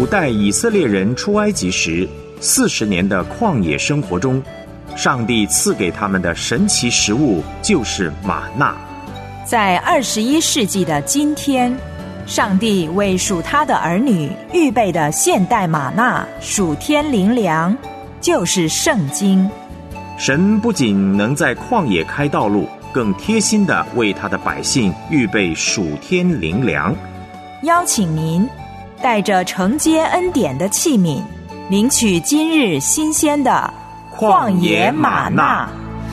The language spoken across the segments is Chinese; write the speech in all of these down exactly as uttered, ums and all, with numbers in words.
带以色列人出埃及时四十年的旷野生活中，上帝赐给他们的神奇食物就是玛纳。 在二十一世纪的今天，上帝为属他的儿女预备的现代玛纳属天灵粮，就是圣经。 神不仅能在旷野开道路，更贴心地为他的百姓预备属天灵粮。 邀请您带着承接恩典的器皿，领取今日新鲜的旷野玛纳。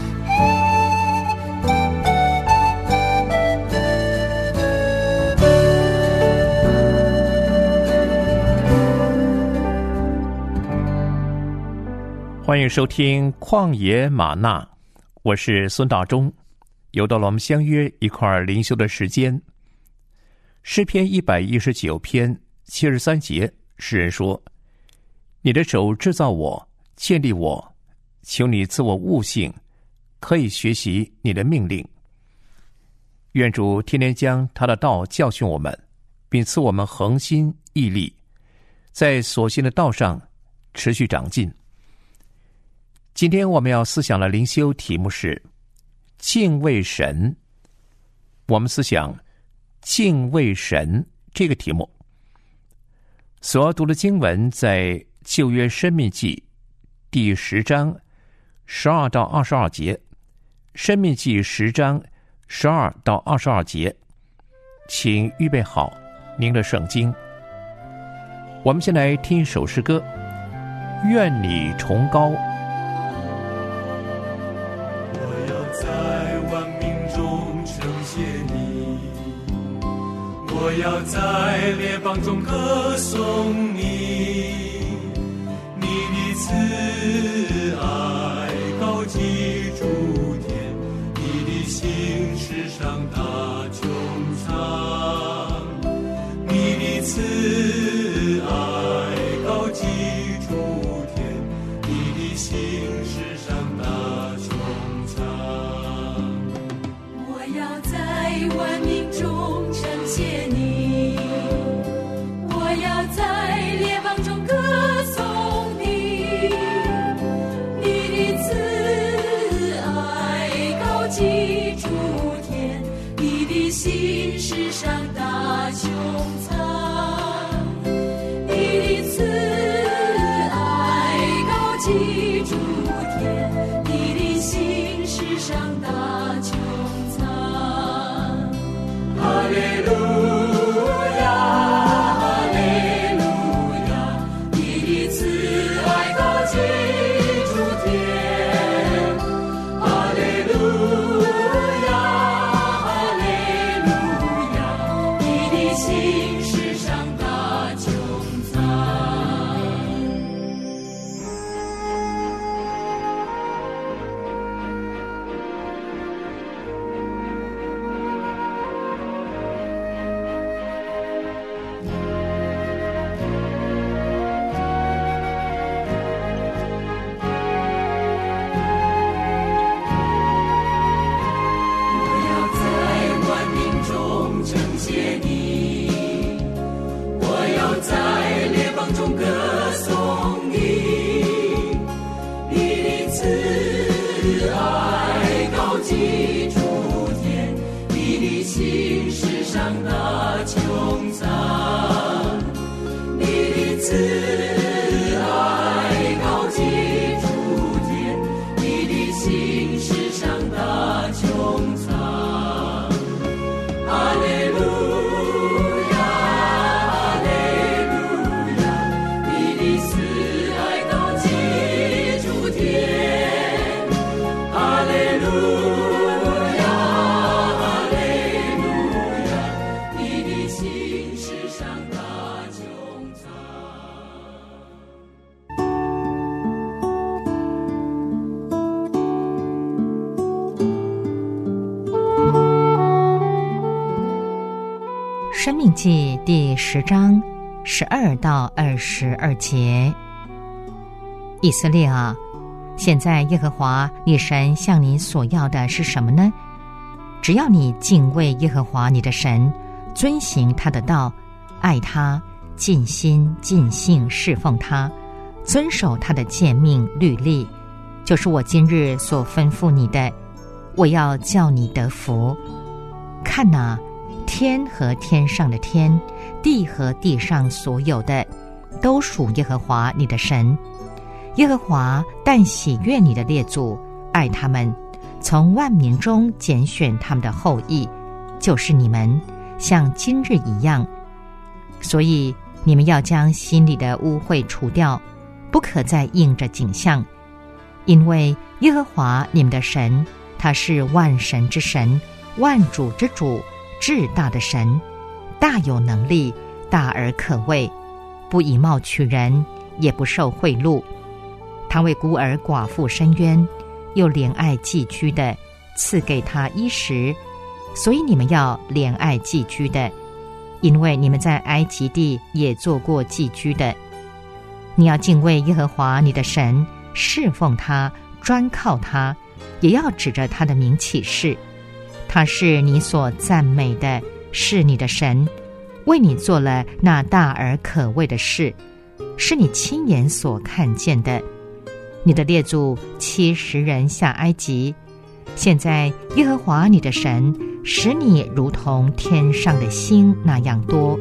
欢迎收听旷野玛纳，我是孙大中。又到了我们相约一块儿灵修的时间。诗篇一百一十九篇七十三节，诗人说：你的手制造我，建立我，求你赐我悟性，可以学习你的命令。愿主天天将他的道教训我们，并赐我们恒心毅力，在所行的道上持续长进。今天我们要思想的灵修题目是敬畏神。我们思想敬畏神这个题目所要读的经文在旧约申命记第十章十二到二十二节，申命记十章十二到二十二节，请预备好您的圣经。我们先来听一首诗歌，愿你崇高。 我要在列邦中歌颂你，你的慈爱高及诸天，你的心世上大穹苍，你的慈爱高及诸天，你的心世上大穹苍。我要在万民中称谢你，在列邦中歌颂你，你的慈爱高及诸天，你的心世上大穹苍，你的慈爱高及诸天，你的心世上大穹苍。哈利路申命记第十章十二到二十二节，以色列啊，现在耶和华你神向你所要的是什么呢？只要你敬畏耶和华你的神，遵行他的道，爱他， 尽心尽性侍奉他，遵守他的诫命律例，就是我今日所吩咐你的，我要叫你得福。看哪，天和天上的天，地和地上所有的，都属耶和华你的神。耶和华但喜悦你的列祖，爱他们，从万民中拣选他们的后裔，就是你们，像今日一样。所以你们要将心里的污秽除掉，不可再应着景象，因为耶和华你们的神，他是万神之神，万主之主，至大的神，大有能力，大而可畏，不以貌取人，也不受贿赂。他为孤儿寡妇伸冤，又怜爱寄居的，赐给他衣食。所以你们要怜爱寄居的，因为你们在埃及地也做过寄居的。你要敬畏耶和华你的神，侍奉他，专靠他，也要指着他的名起誓。他是你所赞美的，是你的神，为你做了那大而可畏的事，是你亲眼所看见的。你的列祖七十人下埃及，现在耶和华你的神使你如同天上的星那样多。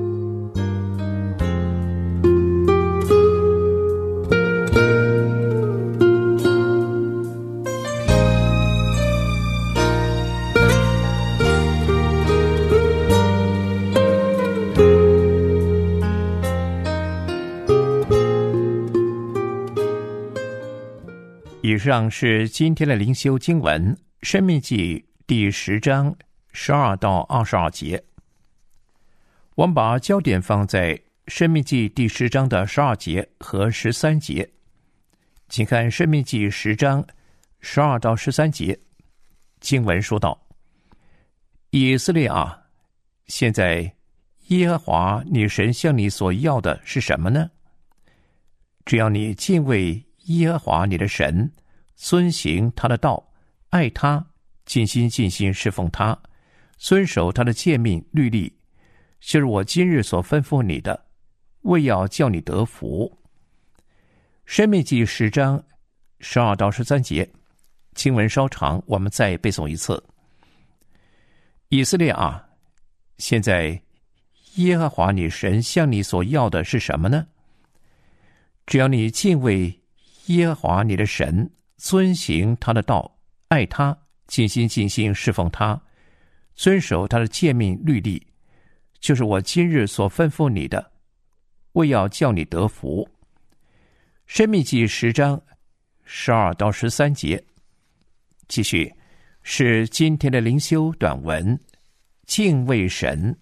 以上是今天的灵修经文，申命记第十章十二到二十二节。我们把焦点放在申命记第十章的十二节和十三节。请看申命记十章十二到十三节，经文说道：以色列啊，现在耶和华你神向你所要的是什么呢？只要你敬畏耶和华你的神，遵行他的道，爱他，尽心尽心侍奉他，遵守他的诫命律例，就是我今日所吩咐你的，为要叫你得福。申命记十章十二到十三节，经文稍长，我们再背诵一次。以色列啊，现在耶和华你神向你所要的是什么呢？只要你敬畏耶和华你的神，遵行他的道，爱他，尽心尽心侍奉他，遵守他的诫命律例，就是我今日所吩咐你的，为要叫你得福。申命记十章十二到十三节，继续是今天的灵修短文，敬畏神。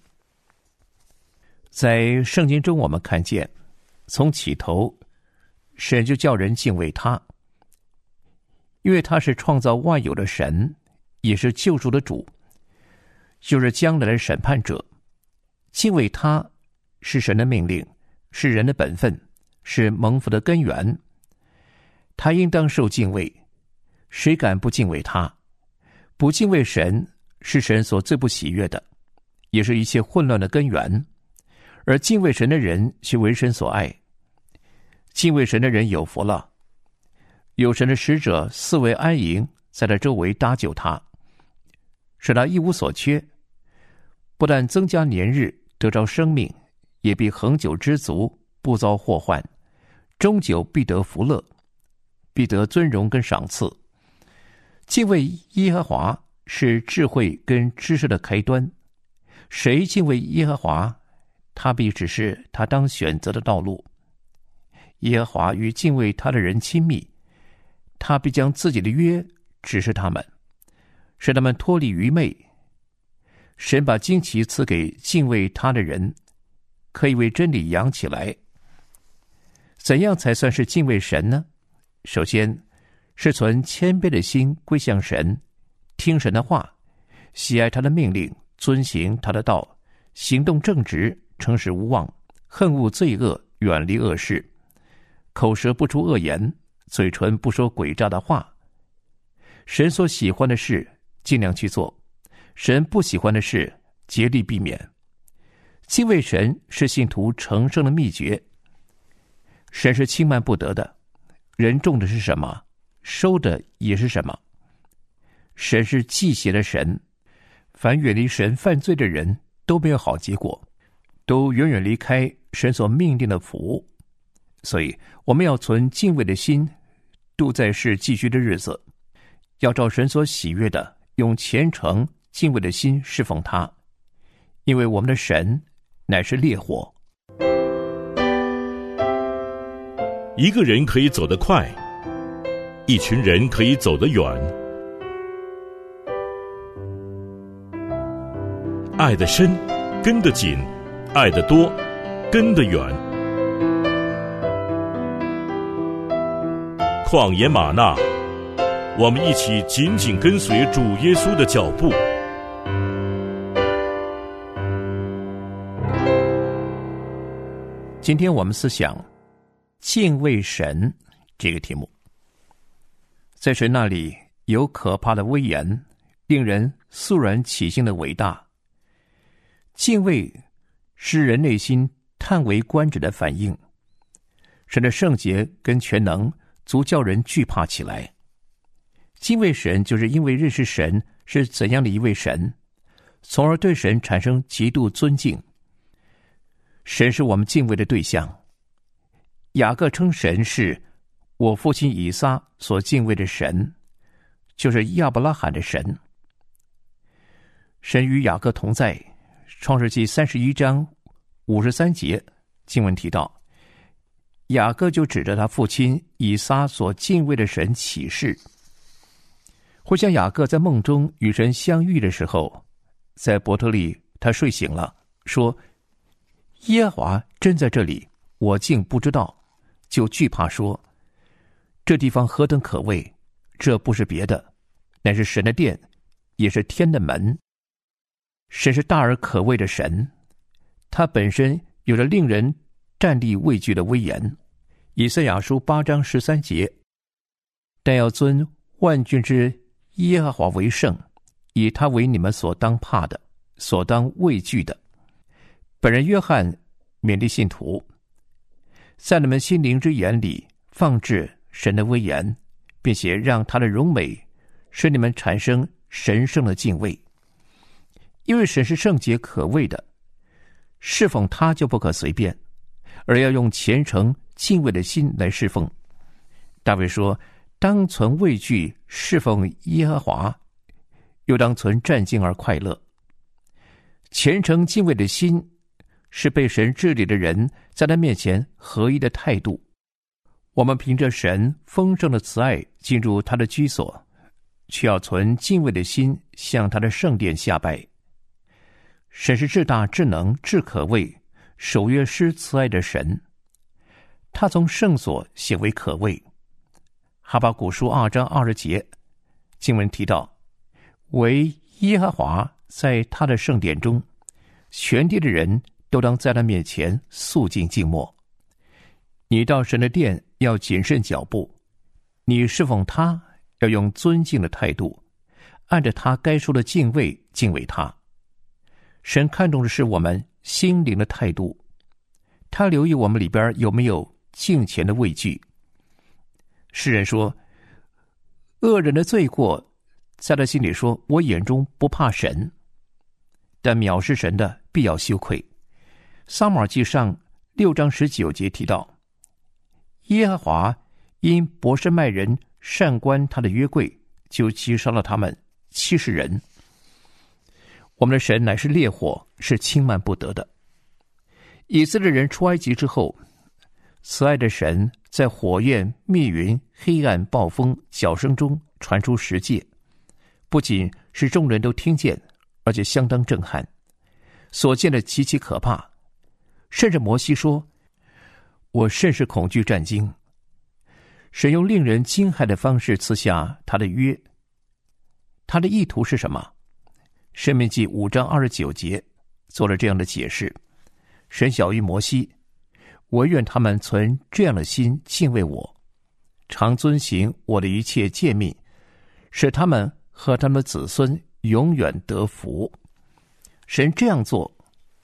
在圣经中我们看见，从起头神就叫人敬畏他，因为他是创造万有的神，也是救赎的主，就是将来的审判者。敬畏他是神的命令，是人的本分，是蒙福的根源。他应当受敬畏，谁敢不敬畏他？不敬畏神是神所最不喜悦的，也是一切混乱的根源。而敬畏神的人却为神所爱。敬畏神的人有福了，有神的使者四围安营，在他周围搭救他，使他一无所缺，不但增加年日，得着生命，也必恒久知足，不遭祸患，终久必得福乐，必得尊荣跟赏赐。敬畏耶和华是智慧跟知识的开端，谁敬畏耶和华，他必指示他当选择的道路。耶和华与敬畏他的人亲密，他必将自己的约指示他们，使他们脱离愚昧。神把旌旗赐给敬畏他的人，可以为真理扬起来。怎样才算是敬畏神呢？首先是存谦卑的心归向神，听神的话，喜爱他的命令，遵行他的道，行动正直，诚实无妄，恨恶罪恶，远离恶事，口舌不出恶言，嘴唇不说诡诈的话。神所喜欢的事尽量去做，神不喜欢的事竭力避免。 敬畏神是信徒成圣的秘诀。神是轻慢不得的，人种的是什么，收的也是什么。神是忌邪的神，凡远离神犯罪的人都没有好结果，都远远离开神所命定的福。所以我们要存敬畏的心，度在世寄居的日子，要照神所喜悦的，用虔诚敬畏的心侍奉他，因为我们的神乃是烈火。 一个人可以走得快，一群人可以走得远。爱得深，跟得紧；爱得多，跟得远。旷野吗哪，我们一起紧紧跟随主耶稣的脚步。 今天我们思想敬畏神这个题目。在神那里有可怕的威严，令人肃然起敬的伟大。敬畏是人内心叹为观止的反应，神的圣洁跟全能足叫人惧怕起来。敬畏神就是因为认识神是怎样的一位神，从而对神产生极度尊敬。神是我们敬畏的对象。雅各称神是我父亲以撒所敬畏的神，就是亚伯拉罕的神。神与雅各同在，创世纪三十一章五十三节经文提到，雅各就指着他父亲以撒所敬畏的神起誓。回想雅各在梦中与神相遇的时候，在伯特利他睡醒了，说耶和华真在这里，我竟不知道，就惧怕说，这地方何等可畏，这不是别的，乃是神的殿，也是天的门。神是大而可畏的神，他本身有着令人战栗畏惧的威严。以赛亚书八章十三节，但要尊万军之耶和华为圣，以他为你们所当怕的，所当畏惧的。本人约翰勉励信徒，在你们心灵之眼里放置神的威严，并且让他的荣美使你们产生神圣的敬畏。因为神是圣洁可畏的，侍奉他就不可随便，而要用虔诚敬畏的心来侍奉。大卫说，当存畏惧侍奉耶和华，又当存战兢而快乐。虔诚敬畏的心是被神治理的人在他面前合一的态度。我们凭着神丰盛的慈爱进入他的居所，却要存敬畏的心向他的圣殿下拜。神是至大至能至可畏守约施慈爱的神，他从圣所显为可畏。哈巴谷书二章二十节经文提到，唯耶和华在他的圣殿中，全地的人都当在他面前肃静静默。你到神的殿要谨慎脚步，你侍奉他要用尊敬的态度，按着他该说的敬畏敬畏他。神看重的是我们心灵的态度，他留意我们里边有没有敬虔的畏惧。诗人说，恶人的罪过在他心里说，我眼中不怕神，但藐视神的必要羞愧。撒母耳记上六章十九节提到，耶和华因伯示麦人擅观他的约柜，就击杀了他们七十人。我们的神乃是烈火，是轻慢不得的。以色列人出埃及之后，慈爱的神在火焰、密云、黑暗、暴风、角声中传出十诫，不仅使众人都听见，而且相当震撼，所见的极其可怕。甚至摩西说，我甚是恐惧战惊。神用令人惊骇的方式赐下他的约，他的意图是什么？申命记五章二十九节做了这样的解释，神晓谕摩西，我愿他们存这样的心敬畏我，常遵行我的一切诫命，使他们和他们的子孙永远得福。神这样做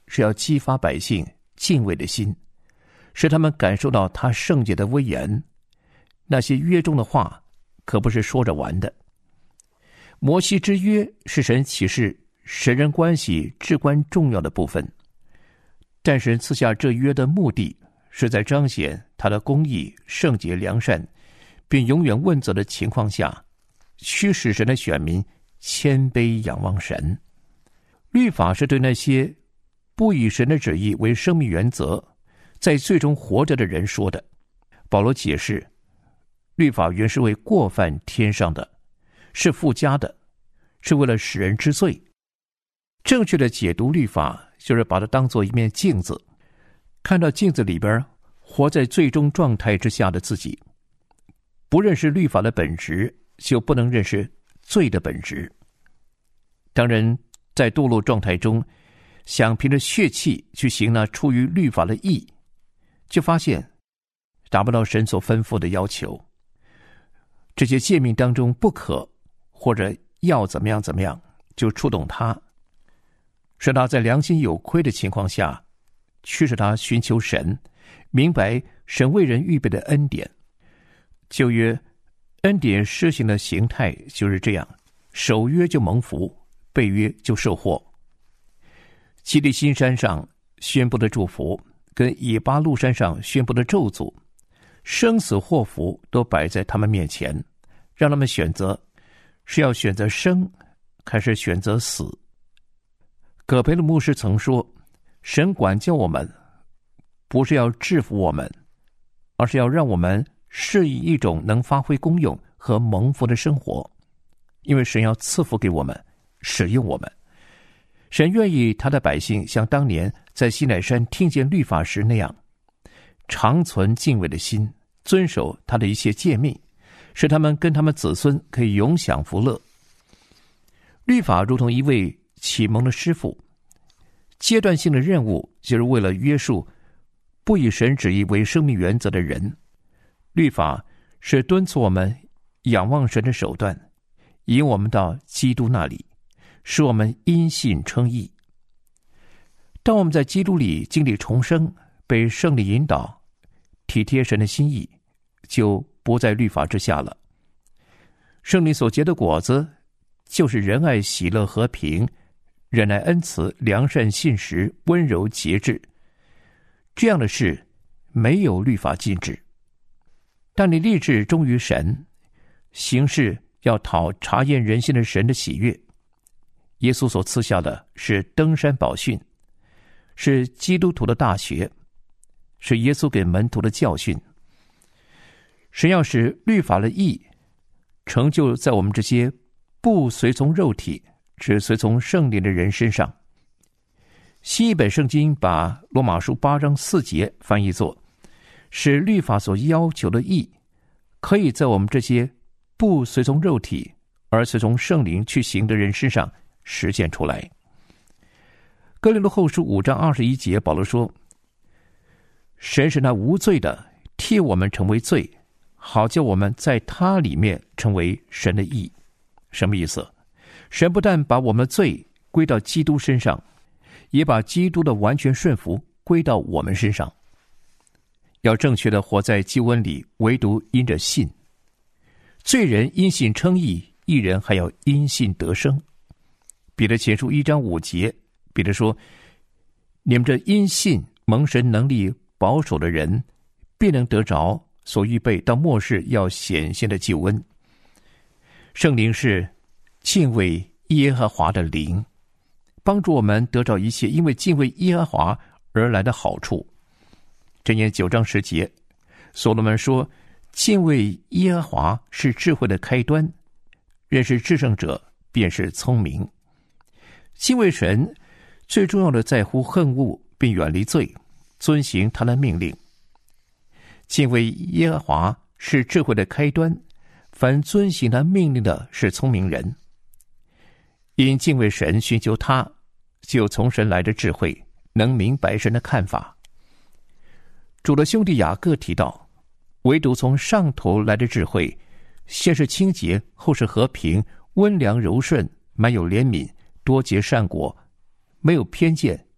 是要激发百姓敬畏的心，使他们感受到他圣洁的威严。那些约中的话可不是说着玩的。摩西之约是神启示神人关系至关重要的部分，但神赐下这约的目的是在彰显他的公义、圣洁、良善，并永远问责的情况下，驱使神的选民谦卑仰望神。律法是对那些不以神的旨意为生命原则，在最终活着的人说的。保罗解释，律法原是为过犯添上的，是附加的，是为了使人知罪。正确的解读律法，就是把它当作一面镜子，看到镜子里边活在最终状态之下的自己。不认识律法的本质，就不能认识罪的本质。当人在堕落状态中，想凭着血气去行那出于律法的义，就发现达不到神所吩咐的要求。这些诫命当中不可或者要怎么样怎么样，就触动他，使他在良心有亏的情况下，驱使他寻求神，明白神为人预备的恩典。旧约恩典施行的形态就是这样，守约就蒙福，背约就受祸。基利心山上宣布的祝福，跟以巴路山上宣布的咒诅，生死祸福都摆在他们面前，让他们选择，是要选择生还是选择死。葛培勒牧师曾说，神管教我们不是要制服我们，而是要让我们适应一种能发挥功用和蒙福的生活。因为神要赐福给我们，使用我们。神愿意他的百姓像当年在西乃山听见律法时那样，常存敬畏的心，遵守他的一切诫命，使他们跟他们子孙可以永享福乐。律法如同一位启蒙的师傅，阶段性的任务就是为了约束不以神旨意为生命原则的人。律法是敦促我们仰望神的手段，引我们到基督那里，使我们因信称义。当我们在基督里经历重生，被圣灵引导，体贴神的心意，就不在律法之下了。圣灵所结的果子，就是仁爱、喜乐、和平、忍耐、恩慈、良善、信实、温柔、节制。这样的事没有律法禁止。但你立志忠于神，行事要讨察验人心的神的喜悦。耶稣所赐下的是登山宝训，是基督徒的大学，是耶稣给门徒的教训。神要使律法的义成就在我们这些不随从肉体，只随从圣灵的人身上。新译本圣经把罗马书八章四节翻译作，使律法所要求的义可以在我们这些不随从肉体而随从圣灵去行的人身上实现出来。哥林多后书五章二十一节，保罗说，神使那无罪的替我们成为罪，好叫我们在他里面成为神的义。什么意思？神不但把我们的罪归到基督身上，也把基督的完全顺服归到我们身上。要正确的活在救恩里，唯独因着信。罪人因信称义，义人还要因信得生。彼得前书一章五节，彼得说，你们这因信蒙神能力保守的人，必能得着所预备到末世要显现的救恩。圣灵是敬畏耶和华的灵，帮助我们得着一切因为敬畏耶和华而来的好处。箴言九章十节，所罗门说，敬畏耶和华是智慧的开端，认识至圣者便是聪明。敬畏神最重要的在乎恨恶并远离罪，遵行他的命令。敬畏耶和华是智慧的开端，凡遵行他命令的是聪明人。因敬畏神寻求他，就从神来的智慧，能明白神的看法。主的兄弟雅各提到，唯独从上头来的智慧，先是清洁，后是和平，温良柔顺，满有怜悯，多结善果，没有偏见，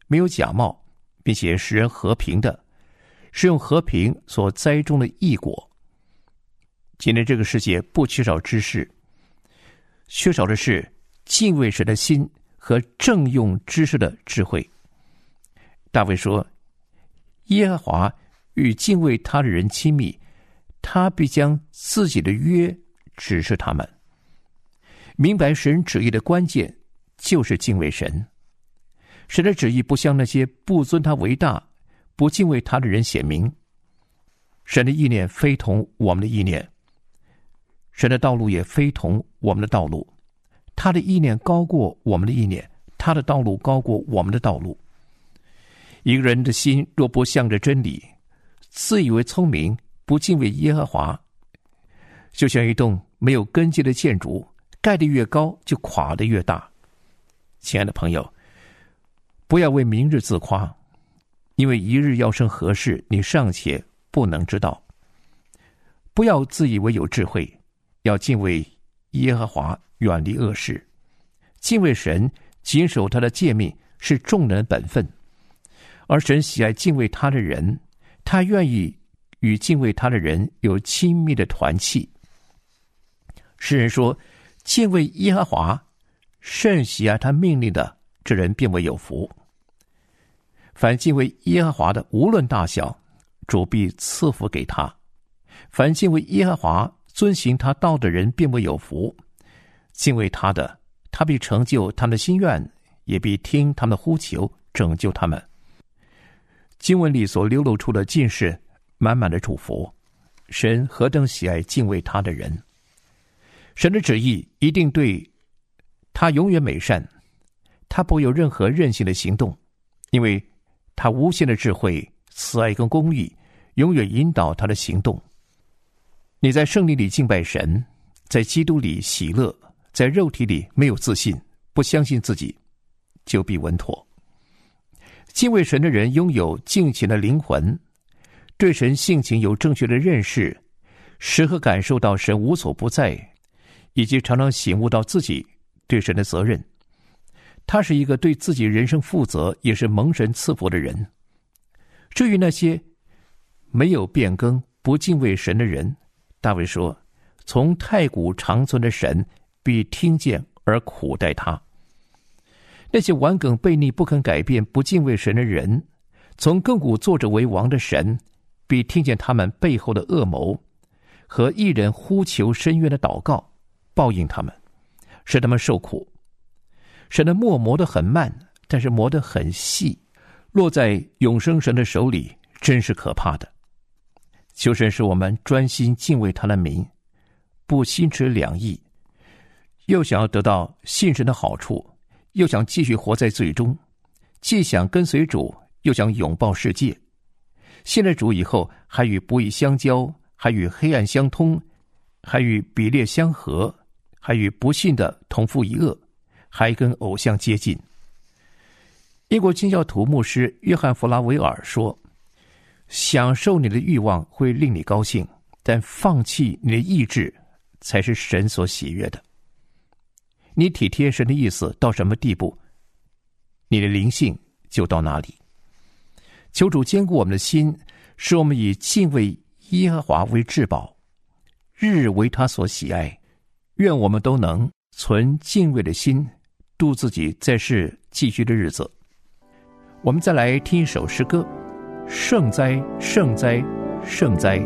没有假冒，并且使人和平的，是用和平所栽种的义果。今天这个世界不缺少知识，缺少的是敬畏神的心和正用知识的智慧。大卫说，耶和华与敬畏他的人亲密，他必将自己的约指示他们。明白神旨意的关键就是敬畏神。神的旨意不像那些不尊他为大、不敬畏他的人显明。神的意念非同我们的意念，神的道路也非同我们的道路。他的意念高过我们的意念，他的道路高过我们的道路。一个人的心若不向着真理，自以为聪明，不敬畏耶和华，就像一栋没有根基的建筑，盖得越高，就垮得越大。亲爱的朋友，不要为明日自夸，因为一日要生何事，你尚且不能知道。不要自以为有智慧，要敬畏耶和华，远离恶事。敬畏神，谨守他的诫命，是众人的本分。而神喜爱敬畏他的人，他愿意与敬畏他的人有亲密的团契。诗人说，敬畏耶和华，甚喜爱他命令的，这人便为有福。凡敬畏耶和华的，无论大小，主必赐福给他。凡敬畏耶和华，遵行他道的人，便为有福。敬畏他的，他必成就他们的心愿，也必听他们的呼求，拯救他们。经文里所流露出的尽是满满的祝福。神何等喜爱敬畏他的人。神的旨意一定对他永远美善，他不会有任何任性的行动，因为他无限的智慧、慈爱跟公义永远引导他的行动。你在圣灵里敬拜神，在基督里喜乐，在肉体里没有自信，不相信自己，就必稳妥。敬畏神的人拥有敬虔的灵魂，对神性情有正确的认识，时刻感受到神无所不在，以及常常醒悟到自己对神的责任。他是一个对自己人生负责，也是蒙神赐福的人。至于那些没有变更、不敬畏神的人，大卫说，从太古长存的神必听见而苦待他。那些顽梗悖逆、不肯改变、不敬畏神的人，从亘古坐着为王的神必听见他们背后的恶谋和一人呼求深渊的祷告，报应他们，使他们受苦。神的磨磨得很慢，但是磨得很细，落在永生神的手里，真是可怕的。求神使我们专心敬畏他的名，不心持两意，又想要得到信神的好处，又想继续活在罪中，既想跟随主，又想拥抱世界。信了主以后，还与不义相交，还与黑暗相通，还与比列相合，还与不信的同父一轭，还跟偶像接近。英国清教徒牧师约翰·弗拉维尔说，享受你的欲望会令你高兴，但放弃你的意志才是神所喜悦的。你体贴神的意思到什么地步，你的灵性就到哪里。求主坚固我们的心，使我们以敬畏耶和华为至宝，日日为他所喜爱。愿我们都能存敬畏的心，度自己在世寄居的日子。我们再来听一首诗歌，圣哉圣哉圣哉。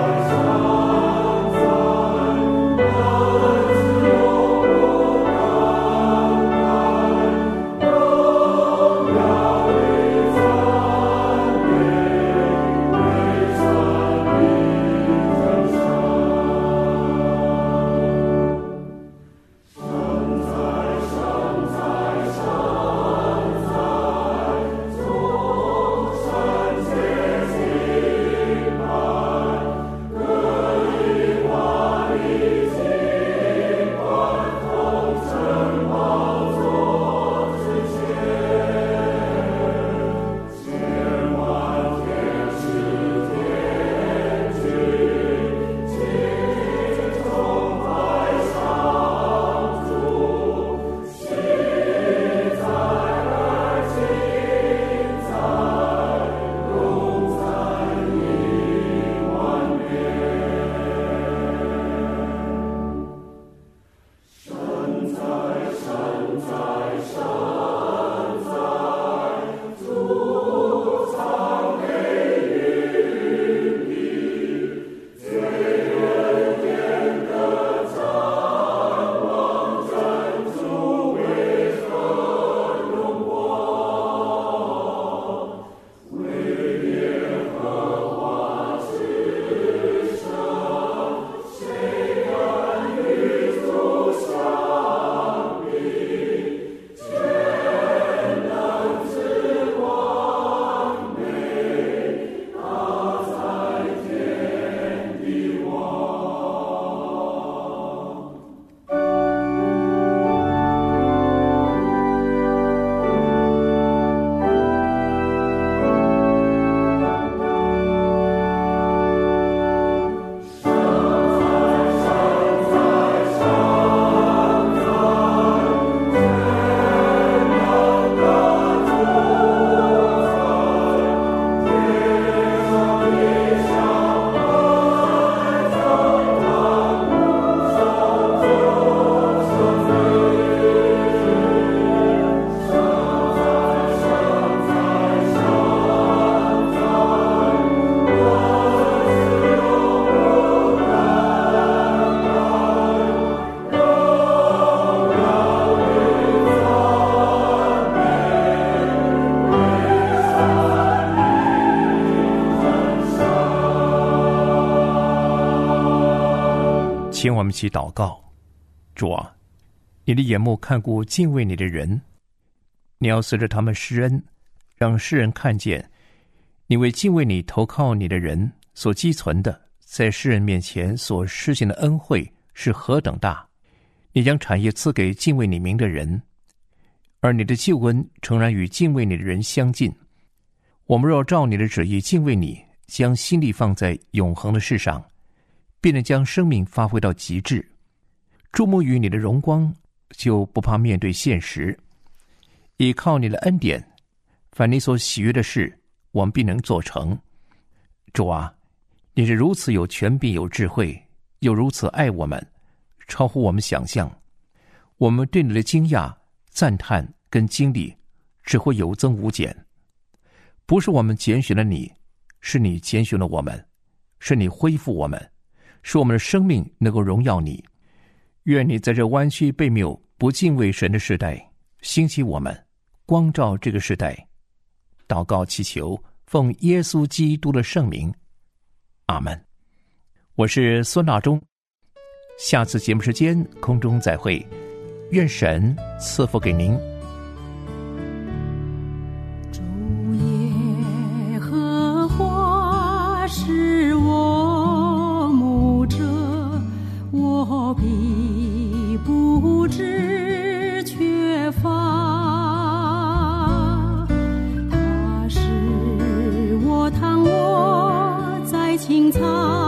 圣请我们一起祷告。主啊，你的眼目看顾敬畏你的人，你要随着他们施恩，让世人看见你为敬畏你投靠你的人所积存的，在世人面前所施行的恩惠是何等大。你将产业赐给敬畏你名的人，而你的救恩诚然与敬畏你的人相近。我们若照你的旨意敬畏你，将心力放在永恒的事上，必能将生命发挥到极致。注目于你的荣光，就不怕面对现实。倚靠你的恩典，凡你所喜悦的事，我们必能做成。主啊，你是如此有权柄有智慧，又如此爱我们，超乎我们想象。我们对你的惊讶、赞叹跟经历只会有增无减。不是我们拣选了你，是你拣选了我们，是你恢复我们，使我们的生命能够荣耀你。愿你在这弯曲悖谬、不敬畏神的时代兴起我们，光照这个时代。祷告祈求，奉耶稣基督的圣名，阿们。我是孙大中，下次节目时间空中再会，愿神赐福给您。 主耶和华是我牧者，我必不致缺乏。他是我躺卧在青草